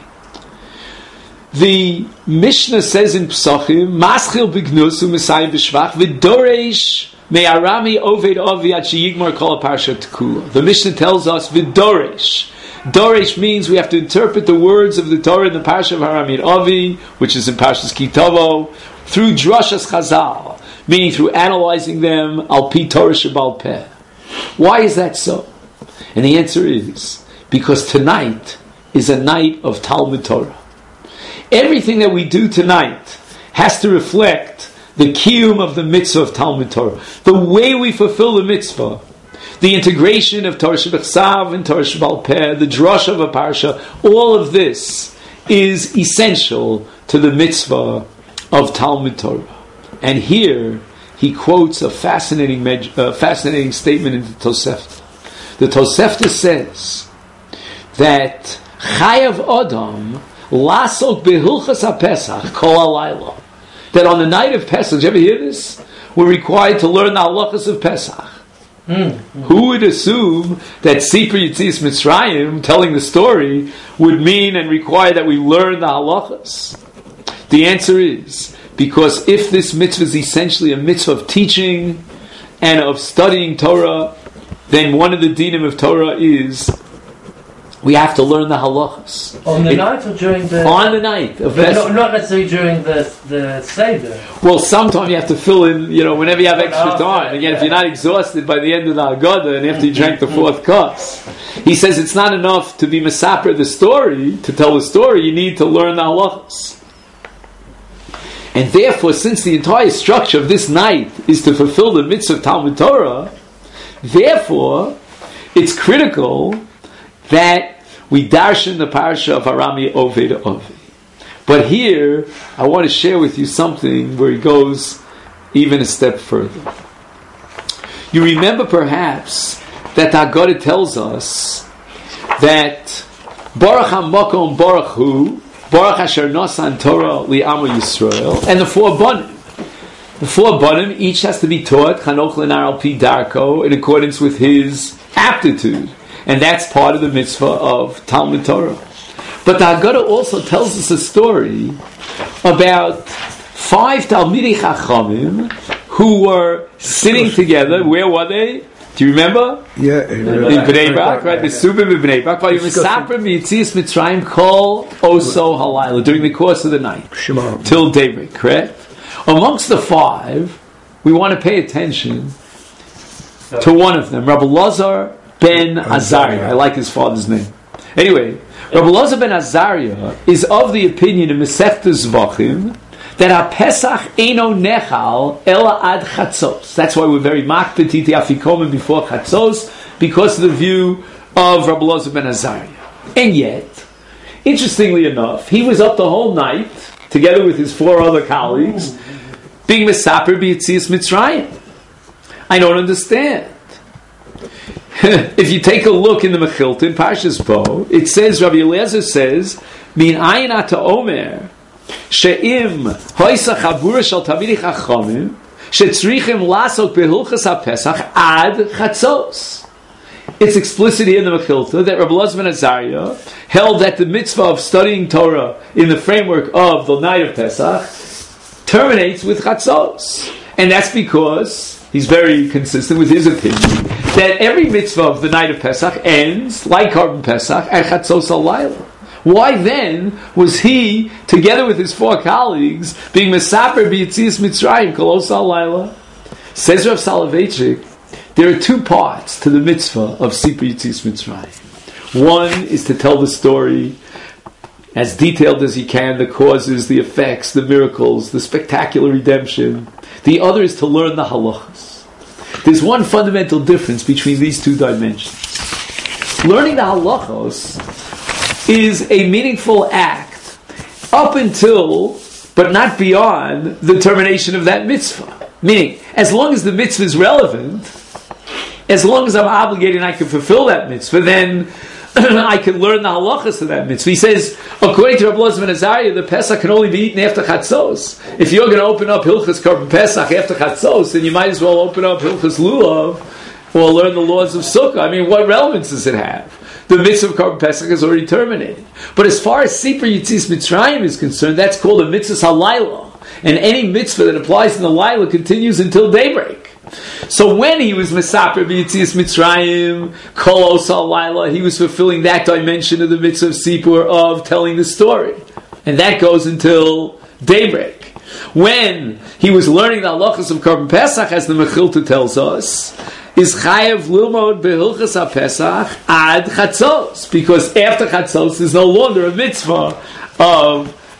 The Mishnah says in Pesachim, Maschil b'gnus u'mesayim b'shvach v'doresh me'arami oved ovi ad sheyigmar kol ha'parsha tekula. The Mishnah tells us v'doresh. Doresh means we have to interpret the words of the Torah in the parsha of Haramid Avi, which is in Parshas Kitavo, through drashas Chazal, meaning through analyzing them al pi Torah shebal peh. Why is that so? And the answer is because tonight is a night of Talmud Torah. everything that we do tonight has to reflect the kiyum of the mitzvah of Talmud Torah. The way we fulfill the mitzvah, the integration of Torah Shebechsav and Torah Shebal Peh, the drush of a parsha, all of this is essential to the mitzvah of Talmud Torah. And here he quotes a fascinating statement in the Tosefta. The Tosefta says that Chayav Adam lasok behilchas haPesach kol halayla. That on the night of Pesach, did you ever hear this? We're required to learn the halachas of Pesach. Who would assume that Sipur Yetzias Mitzrayim, telling the story, would mean and require that we learn the halachas? The answer is because if this mitzvah is essentially a mitzvah of teaching and of studying Torah, then one of the dinim of Torah is we have to learn the halachas. On the night or during the... On the night of Pesach. Not necessarily during the Seder. Well, sometimes you have to fill in, whenever you have extra time. Again, if you're not exhausted by the end of the Haggadah and after you drank the fourth cups. He says it's not enough to be mesaper the story, to tell the story, you need to learn the halachas. And therefore, since the entire structure of this night is to fulfill the mitzvah of Talmud Torah, therefore, it's critical that we darshan the parasha of Arami Oved Ovi. But here, I want to share with you something where he goes even a step further. You remember perhaps that the Haggadah tells us that Baruch HaMakom Baruch Hu, Baruch Asher Nosan Torah Li'Amo Yisrael, and the four banim. The four banim each has to be taught Chanoch Lenar Al Pi Darko in accordance with his aptitude. And that's part of the mitzvah of Talmud Torah. But the Haggadah also tells us a story about 5 Talmidei Chachamim who were sitting together. Where were they? Do you remember? Yeah. In Bnei Brak, right? The Subim in Bnei Brak. While you Mesaper Yetzias Mitzrayim Kol Oso Halayla during the course of the night. Till daybreak, correct? Amongst the 5, we want to pay attention to one of them, Rabbi Lazar ben Azariah. I like his father's name. Anyway, Rabbi Lazar ben Azariah is of the opinion in Masechta Zvachim that HaPesach eino nechal ela ad chatzos. That's why we're very makpetiti afikomen before chatzos, because of the view of Rabbi Lazar ben Azariah. And yet, interestingly enough, he was up the whole night together with his 4 other colleagues being mesaper b'Yetzias Mitzrayim. I don't understand. If you take a look in the Mechilta, in Parshas Bo, it says, Rabbi Eliezer says, Min ayin ata omer, she'im hoisa chabura shel Talmidei Chachamim, she'tzrichim lasok behilchas haPesach ad chatzos. It's explicit here in the Mechilta that Rabbi Lazar ben Azariah held that the mitzvah of studying Torah in the framework of the night of Pesach terminates with chatzos. And that's because he's very consistent with his opinion that every mitzvah of the night of Pesach ends, like Korban Pesach, at Chatzos Halayla. Why then was he, together with his 4 colleagues, being mesaper b'Yetzias Mitzrayim Kol Oso Halayla? Says Rav Soloveitchik, there are 2 parts to the mitzvah of Sipur Yetzias Mitzrayim. One is to tell the story as detailed as he can, the causes, the effects, the miracles, the spectacular redemption. The other is to learn the halachas. There's one fundamental difference between these 2 dimensions. Learning the halachos is a meaningful act up until, but not beyond, the termination of that mitzvah. Meaning, as long as the mitzvah is relevant, as long as I'm obligated and I can fulfill that mitzvah, then I can learn the halachas of that mitzvah. He says, according to Rabbi Lazar ben Azariah, the Pesach can only be eaten after Chatzos. If you're going to open up Hilchas Korban Pesach after Chatzos, then you might as well open up Hilchas Lulav or learn the laws of Sukkah. I mean, what relevance does it have? The mitzvah of Korban Pesach is already terminated. But as far as Sipur Yetzias Mitzrayim is concerned, that's called a mitzvah halayla. And any mitzvah that applies in the Laila continues until daybreak. So when he was mesaper b'Yetzias Mitzrayim, Kol Oso Halayla, he was fulfilling that dimension of the mitzvah of Sipur of telling the story. And that goes until daybreak. When he was learning the halachas of Korban Pesach, as the Mechilta tells us, is chayav lilmod behilchas haPesach ad chatzos, because after chatzos is no longer a mitzvah of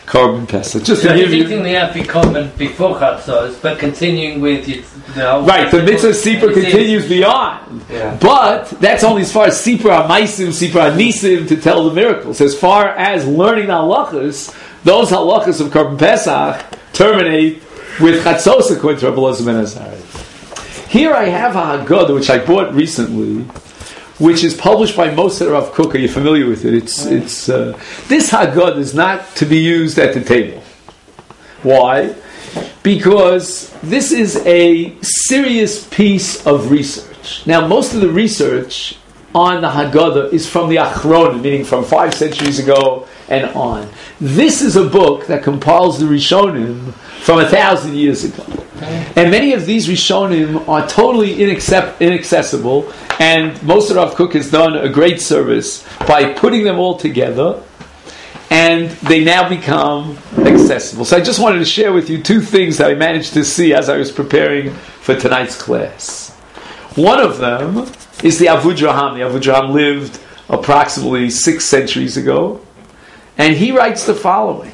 Korban Pesach. Just So to he's give you... eating the afikomen before chatzos, but continuing with the whole... Right, the mitzvah Sipur continues beyond. Yeah. But that's only as far as Sipur HaMaisim, Sipur HaNisim to tell the miracles. As far as learning the halachas, those halachas of Korban Pesach terminate with Chatzos according to Rabbi Elazar ben Azariah. Here I have a Haggadah which I bought recently, which is published by Moser Rav Kook. Are you familiar with it? It's this Haggadah is not to be used at the table. Why? Because this is a serious piece of research. Now, most of the research on the Haggadah is from the Achronim, meaning from 5 centuries ago and on. This is a book that compiles the Rishonim from 1,000 years ago. And many of these Rishonim are totally inaccessible, and Moser Rav Kook has done a great service by putting them all together, and they now become accessible. So I just wanted to share with you 2 things that I managed to see as I was preparing for tonight's class. One of them is the Avudraham. The Avudraham lived approximately 6 centuries ago, and he writes the following.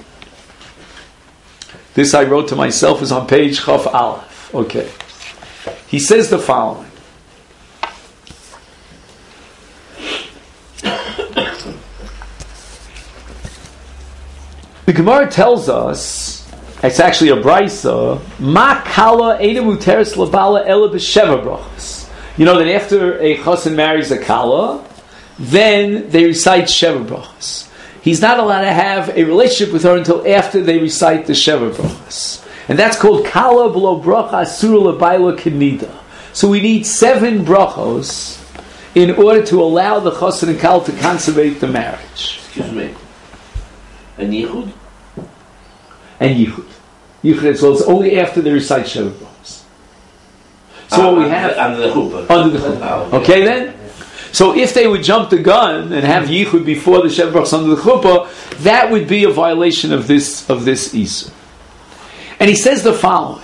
This I wrote to myself, is on page Chaf Aleph. Okay. He says the following. The Gemara tells us, it's actually a brisa, Ma kala eina muteres labala ela b'sheva brachos. You know that after a chassan marries a kala, then they recite sheva brachos. He's not allowed to have a relationship with her until after they recite the sheva brachos. And that's called kala below bracha asura l'bayla kenida. So we need 7 brachos in order to allow the chassan and kala to consummate the marriage. Excuse me. And Yichud? And Yichud. Yichud as well. It's only after they recite sheva brachos. So what we have... Under the chuppah. Under the chuppah. Okay then? So if they would jump the gun and have Yichud before the Sheva Brachos under the chuppah, that would be a violation of this Isur. And he says the following.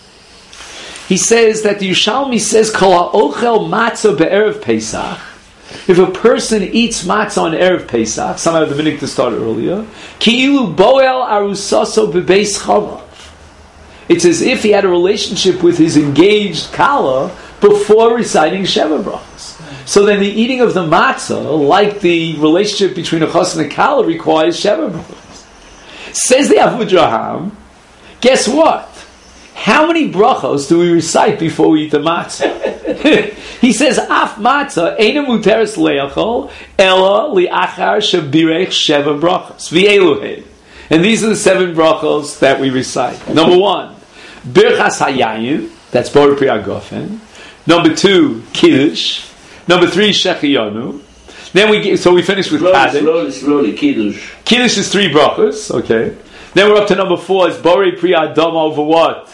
He says that the Yerushalmi says, Kol ha'ochel matzah be'erev Pesach. If a person eats matzah on Erev Pesach, some have the minhag to start earlier, ki'ilu boel arusaso bebeis chavav. It's as if he had a relationship with his engaged kala before reciting Sheva Brachos. So then the eating of the matzah, like the relationship between a chassan and a kala, requires Sheva Brachos. Says the Avudraham, guess what? How many brachos do we recite before we eat the matzah? He says, Af matzah eina muteres leachol ela liachar shabirech sheva brachos v'eluhei. And these are the 7 brachos that we recite. Number 1, birchas hayayin, that's bor pri agofen. Number 2, kiddush. Number 3, shechiyanu. Then we finish with kaddish. Slowly, kiddush. Kiddush is 3 brachos, okay. Then we're up to number 4, it's bor pri adama over what?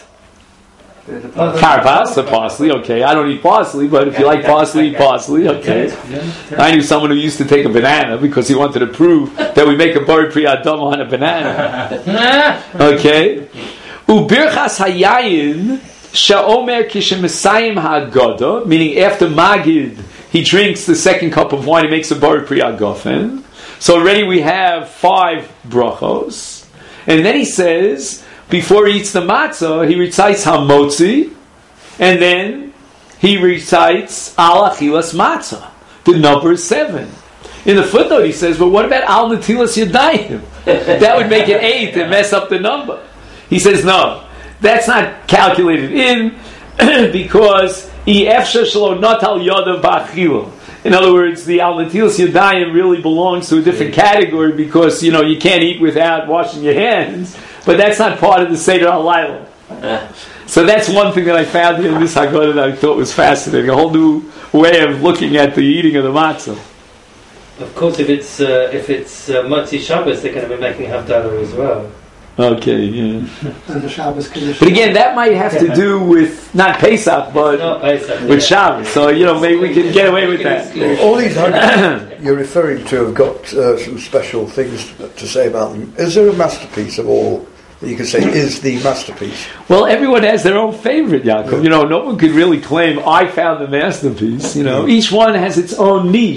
Karpas, the parsley, okay. I don't eat parsley, but if you like parsley, eat parsley, okay. I knew someone who used to take a banana because he wanted to prove that we make a bori pri adama on a banana. Okay. Ubirchas hayayin sha'omer kishemisayim ha'agada, meaning after Magid, he drinks the 2nd cup of wine, he makes a bori pri agofen. So already we have 5 brachos. And then he says, before he eats the matzah, he recites Hamotzi, and then he recites Al Achilas Matzah. The number is 7. In the footnote, he says, "But what about Al Natilas Yadayim? That would make it 8 and mess up the number." He says, "No, that's not calculated in because Efsha Shelo Natal Yodav Ba'achila." In other words, the Al Natilas Yadayim really belongs to a different category because you can't eat without washing your hands. But that's not part of the Seder HaLayla. So that's one thing that I found in this Haggadah that I thought was fascinating. A whole new way of looking at the eating of the matzah. Of course, if it's Motzi Shabbos, they're going to be making Havdalah as well. Okay, yeah. And the Shabbos condition. But again, that might have to do with not Pesach, but Not Pesach, with Shabbos. So maybe we can get away with that. All these hundreds you're referring to have got some special things to say about them. Is there a masterpiece of all that you can say is the masterpiece? Well, everyone has their own favorite, Yaakov. No one could really claim I found the masterpiece. Each one has its own niche.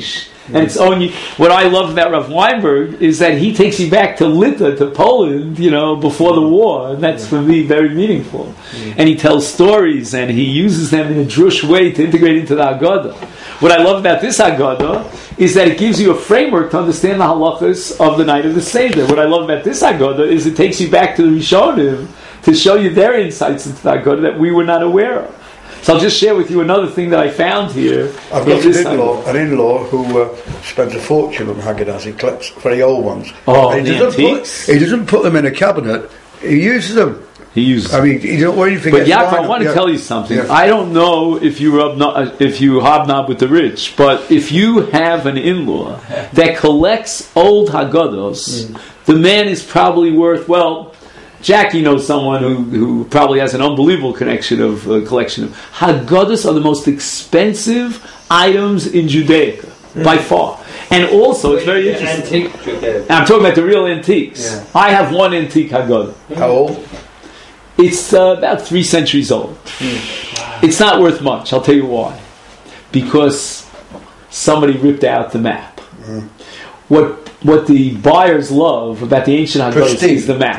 And it's only what I love about Rav Weinberg is that he takes you back to Lita, to Poland, before the war, and that's for me very meaningful. And he tells stories, and he uses them in a drush way to integrate into the Haggadah. What I love about this Haggadah is that it gives you a framework to understand the halachas of the night of the Seder. What I love about this Haggadah is it takes you back to the Rishonim to show you their insights into the Haggadah that we were not aware of. So I'll just share with you another thing that I found here. I've got an in-law who spends a fortune on Haggadahs. He collects very old ones. Oh, and he doesn't put them in a cabinet. He uses them. You don't worry anything. But Yaakov, I want to tell you something. Yeah. I don't know if you hobnob with the rich, but if you have an in-law that collects old Haggadahs, the man is probably worth, Jackie knows someone who probably has an unbelievable collection of Haggadahs are the most expensive items in Judaica by far, and also it's very interesting. Antique Judaica. I'm talking about the real antiques. Yeah. I have one antique Haggadah. How old? It's about 3 centuries old. Wow. It's not worth much. I'll tell you why. Because somebody ripped out the map. What the buyers love about the ancient Haggadahs is the map.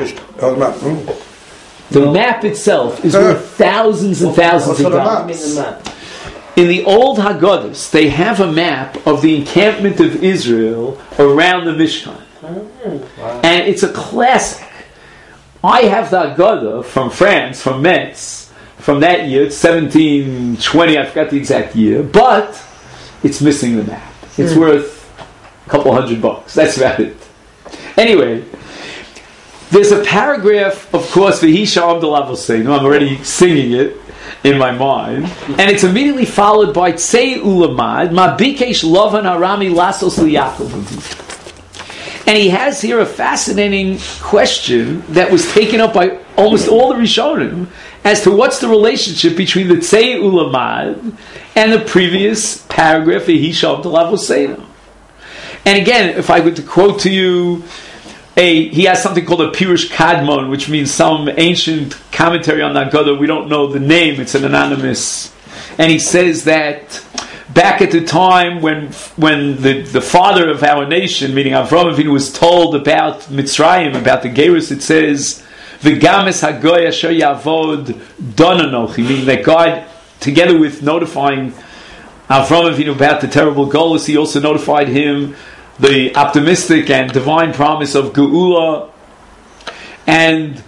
The map itself is worth thousands and thousands of dollars. In the old Haggadahs, they have a map of the encampment of Israel around the Mishkan. And it's a classic. I have the Haggadah from France, from Metz, from that year. It's 1720, I forgot the exact year, but it's missing the map. It's worth a couple $100. That's about it. Anyway, there's a paragraph, of course, V'hi Sha'am D'Lav Oseinu. I'm already singing it in my mind, and it's immediately followed by Tzei Ulamad Ma Bikesh Lovan Arami Lasos LiYaakov. And he has here a fascinating question that was taken up by almost all the Rishonim as to what's the relationship between the Tzei Ulamad and the previous paragraph, V'hi Sha'am D'Lav Oseinu. And again, if I were to quote to you, he has something called a Pirush Kadmon, which means some ancient commentary on the Haggadah. We don't know the name, it's an anonymous. And he says that back at the time when the father of our nation, meaning Avraham Avinu, was told about Mitzrayim, about the Gerus, it says, V'games hagoy asher yavod donanochi, meaning that God, together with notifying Avraham Avinu about the terrible Golus, he also notified him the optimistic and divine promise of Geula. And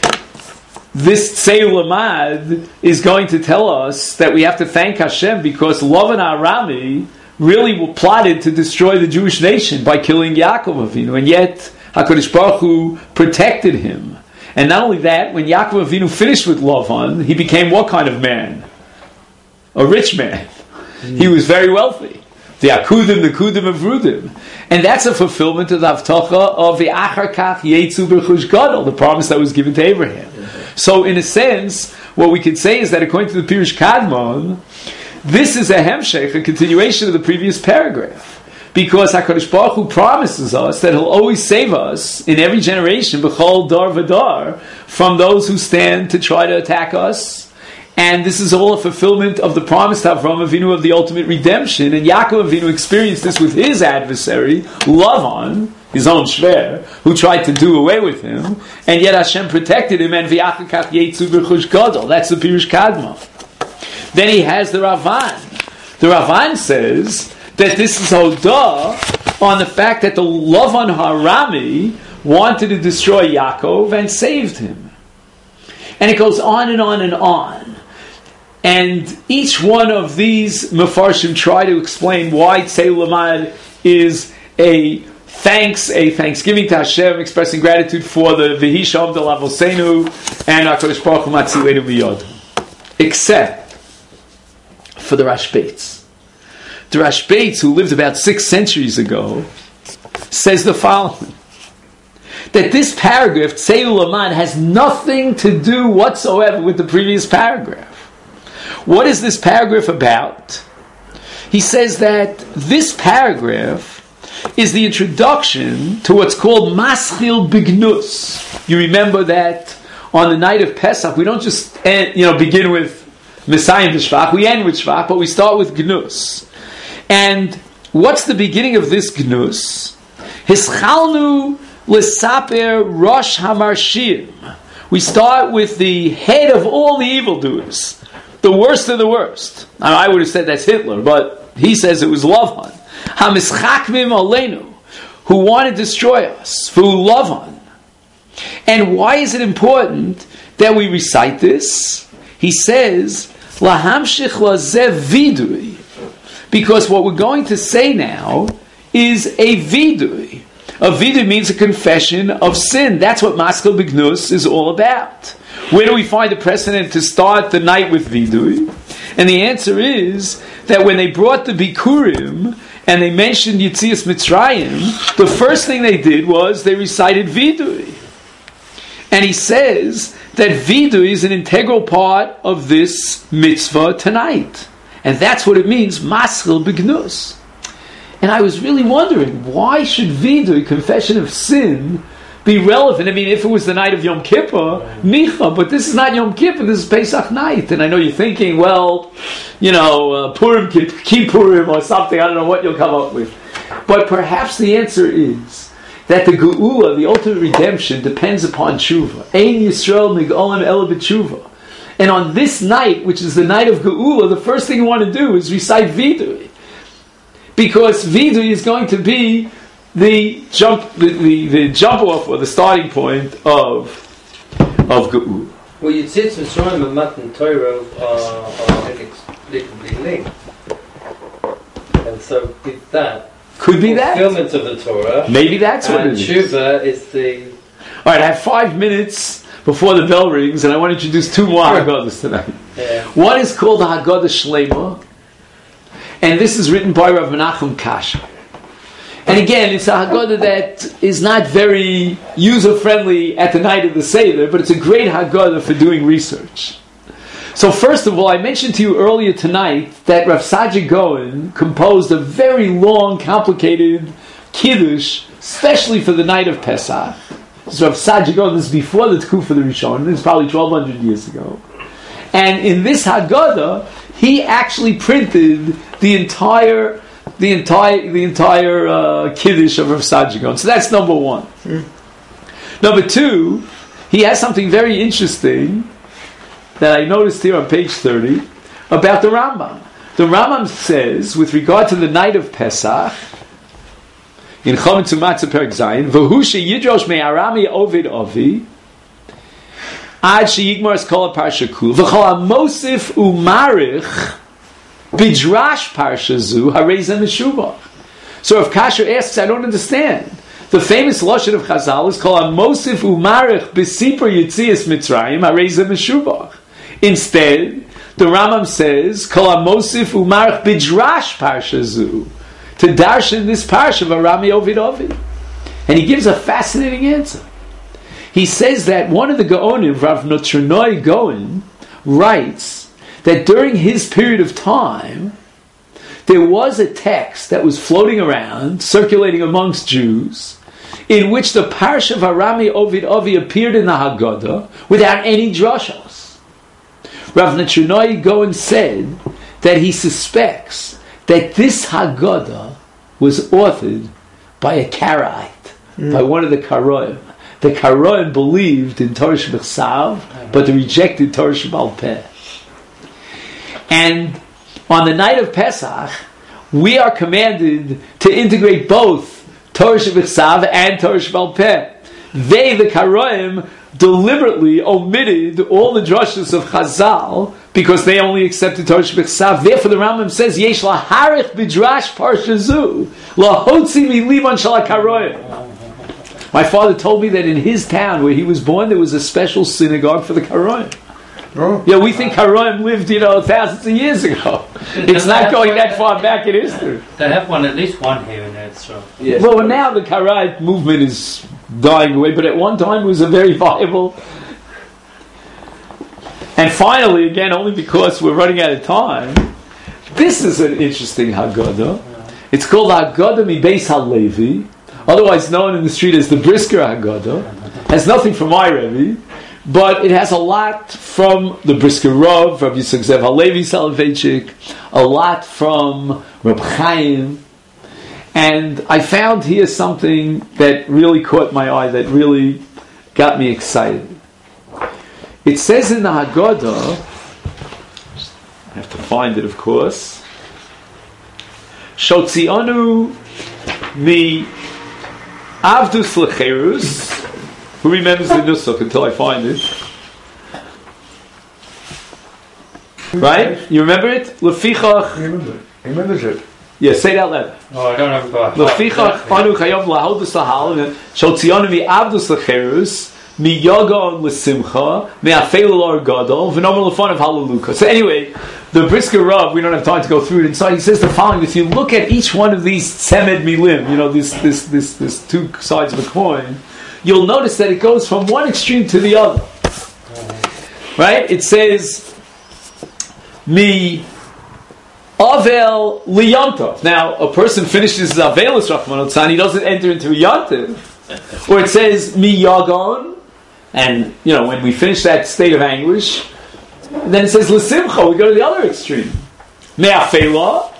this Tzei Ulamad is going to tell us that we have to thank Hashem because Lavan Arami really plotted to destroy the Jewish nation by killing Yaakov Avinu, and yet HaKadosh Baruch Hu protected him. And not only that, when Yaakov Avinu finished with Lavan, he became what kind of man? A rich man. He was very wealthy. The Akudim, the Kudim of Rudim. And that's a fulfillment of the Havtacha of the Achar Kach Yetzu B'Chush Gadol, the promise that was given to Abraham. So in a sense, what we can say is that according to the Pirush Kadmon, this is a hemshech, a continuation of the previous paragraph. Because HaKadosh Baruch Hu promises us that He'll always save us in every generation, B'chol Dar V'Dar, from those who stand to try to attack us. And this is all a fulfillment of the promise to Avraham Avinu of the ultimate redemption. And Yaakov Avinu experienced this with his adversary, Lavan, his own shver, who tried to do away with him. And yet Hashem protected him. And v'yachakach yetzu b'chush gadol. That's the Pirush Kadmon. Then he has the Ravan. The Ravan says that this is Hodah on the fact that the Lavan Harami wanted to destroy Yaakov and saved him. And it goes on and on and on. And each one of these Mefarshim try to explain why Tzei Ulamad is a thanksgiving to Hashem, expressing gratitude for the V'hi Sha'am D'Lav Oseinu and HaKadosh Baruch Hu Matzileinu Miyod. Except for the Rashbeitz. The Rashbeitz, who lived about 6 centuries ago, says the following: that this paragraph, Tzei Ulamad, has nothing to do whatsoever with the previous paragraph. What is this paragraph about? He says that this paragraph is the introduction to what's called Maschil Bignus. You remember that on the night of Pesach, we don't just begin with Messiah V'Shvach, we end with Shvach, but we start with Gnus. And what's the beginning of this gnus? Hischalnu l'saper Rosh Hamarshim. We start with the head of all the evildoers, the worst of the worst. Now, I would have said that's Hitler, but he says it was Lavan. Hamischakmim aleinu, who want to destroy us, who Lavan. And why is it important that we recite this? He says, Lahamshich lazev vidui, because what we're going to say now is a vidui. A vidui means a confession of sin. That's what Maskil B'Gnus is all about. Where do we find the precedent to start the night with vidui? And the answer is that when they brought the Bikurim and they mentioned Yitzias Mitzrayim, the first thing they did was they recited vidui. And he says that vidui is an integral part of this mitzvah tonight. And that's what it means, Maskil B'Gnus. And I was really wondering, why should vidui, confession of sin, be relevant? I mean, if it was the night of Yom Kippur, Micha, but this is not Yom Kippur, this is Pesach night. And I know you're thinking, well, Purim, Kippurim or something, I don't know what you'll come up with. But perhaps the answer is that the Geula, the ultimate redemption, depends upon tshuva. Ein Yisrael nig'olim ela b'tshuva. And on this night, which is the night of Geula, the first thing you want to do is recite vidui. Because vidui is going to be the jump off or the starting point of Geula. Well, Yitzitz Mitzrayim and Matan Torah are inexplicably linked. And so with that, could be that fulfillment of the Torah. Maybe that's what it is. And Tshuva is the... All right, I have 5 minutes before the bell rings, and I want to introduce 2 more Haggadahs tonight. Yeah. One is called the Haggadah Shlema, and this is written by Rav Menachem Kasher. And again, it's a Haggadah that is not very user-friendly at the night of the Seder, but it's a great Haggadah for doing research. So first of all, I mentioned to you earlier tonight that Rav Saadia Gaon composed a very long, complicated Kiddush, especially for the night of Pesach. So Rav Saadia Gaon, this is before the Tekufa of the Rishon, it's probably 1,200 years ago. And in this Haggadah, he actually printed the entire Kiddush of Rav Saadia Gaon. So that's number one. Number two, he has something very interesting that I noticed here on page 30 about the Rambam. The Rambam says, with regard to the night of Pesach, in Chometz Umatzah Perek Zayin, V'hu she'yidrosh me'arami ovid ovi, ad she'yigmar es kol ha'parsha kul, v'chol ha'mosif u'marich bidrash parsha zu harei zeh meshubach. So if Kasher asks, I don't understand. The famous lashon of Chazal is called ha'mosif u'marich b'sipur Yitzias Mitzrayim harei zeh meshubach. Instead, the Rambam says, Kol ha'mosif u'marich bidrash parsha zu, to darshan this parsha of Arami Ovid Ovi. And he gives a fascinating answer. He says that one of the Gaonim, Rav Notzernoi Gaon, writes that during his period of time, there was a text that was floating around, circulating amongst Jews, in which the parsha of Arami Ovid Ovi appeared in the Haggadah without any drashos. Rav Notzernoi Gaon said that he suspects that this Haggadah was authored by a Karaite, by one of the Karoim. The Karoim believed in Torah Shebechsav, but they rejected Torah Shebal Peh. And on the night of Pesach, we are commanded to integrate both Torah Shebechsav and Torah Shebal Peh. They, the Karoim, deliberately omitted all the drashos of Chazal because they only accepted Torah Shebechsav. Therefore, the Rambam says, "Yesh laharich bidrash parsha zu lahotzi milivan shel hakaroim." My father told me that in his town where he was born, there was a special synagogue for the Karoim. Oh. Yeah, we think Karoim lived, thousands of years ago. It's not going that far back in history. They have at least one here in Israel. Yes. Well, now the Karaite movement is dying away, but at one time it was a very viable. And finally, again, only because we're running out of time, this is an interesting Haggadah. It's called Haggadah Mi Beis HaLevi, otherwise known in the street as the Brisker Haggadah. Has nothing from my Rebbe, but it has a lot from the Brisker Rav, Rabbi Yitzchak Zev HaLevi Soloveitchik, a lot from Reb Chaim, And I found here something that really caught my eye, that really got me excited. It says in the Haggadah, I have to find it, of course, Shotzianu mi Avdus Lecherus. Who remembers the Nusach until I find it? Right? You remember it? Lefichach. He remembers it. Yeah, say it out loud. Oh, I don't remember. Lefichach anu chayov lahodus lahal shotzianu mi avdus lecherus mi yagon lesimcha mi afel or gadol v'nomer lefon of halaluka. So anyway, the Brisker Rav, we don't have time to go through it inside. He says the following: if you look at each one of these tzemed milim, this two sides of a coin, you'll notice that it goes from one extreme to the other. Right? It says mi Avel liyantov. Now, a person finishes Avelis Rachman Otzan, he doesn't enter into a yantiv. Or it says mi yagon, and when we finish that state of anguish, then it says l'simcha. We go to the other extreme. Me'afela,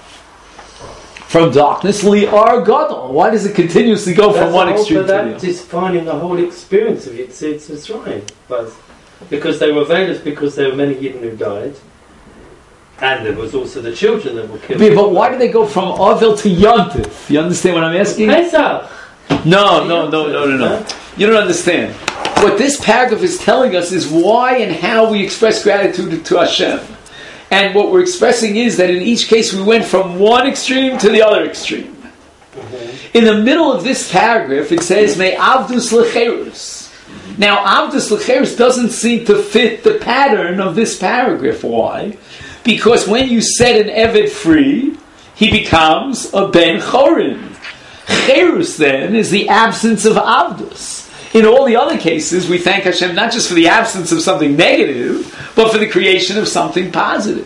from darkness, li'ar gadol. Why does it continuously go from one extreme to the other? That is finding the whole experience of Yitzhak Mitzrayim, because they were Avelis, because there were many Yidden who died. And there was also the children that were killed. But why do they go from Avil to Yontif? You understand what I'm asking? Pesach. No. You don't understand. What this paragraph is telling us is why and how we express gratitude to Hashem. And what we're expressing is that in each case we went from one extreme to the other extreme. Mm-hmm. In the middle of this paragraph it says, Me Avdus Lecherus. Now Avdus Lecherus doesn't seem to fit the pattern of this paragraph. Why? Because when you set an Eved free, he becomes a Ben Chorin. Cherus then is the absence of Avdus. In all the other cases, we thank Hashem not just for the absence of something negative, but for the creation of something positive.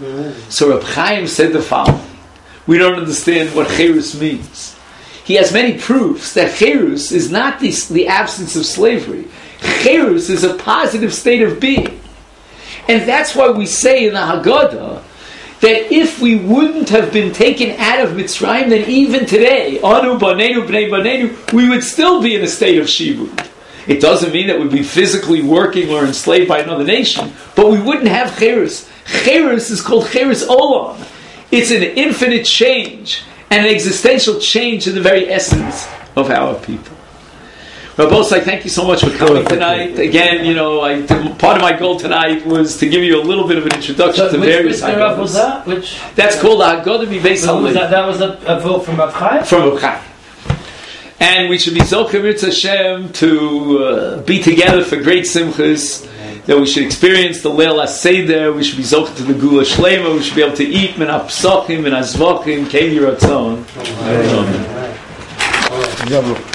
So Reb Chaim said the following. We don't understand what Cherus means. He has many proofs that Cherus is not the absence of slavery. Cherus is a positive state of being. And that's why we say in the Haggadah that if we wouldn't have been taken out of Mitzrayim, then even today, Anu Banenu Bnei Banenu, we would still be in a state of Shivud. It doesn't mean that we'd be physically working or enslaved by another nation, but we wouldn't have Cherus. Cherus is called Cherus Olam. It's an infinite change and an existential change in the very essence of our people. Rabosai, thank you so much for coming tonight. Again, part of my goal tonight was to give you a little bit of an introduction to various Haggadahs. That's called the Haggadah Mivais Halim. That was a vote from Reb Chaim? From Reb Chaim. And we should be Zocher Mirz Hashem to be together for great simchas, that we should experience the Leil HaSeder, we should be Zocher to the Gula Shlema, we should be able to eat min ha-psochim, min ha-zvachim, Kei Yiratzon. Amen.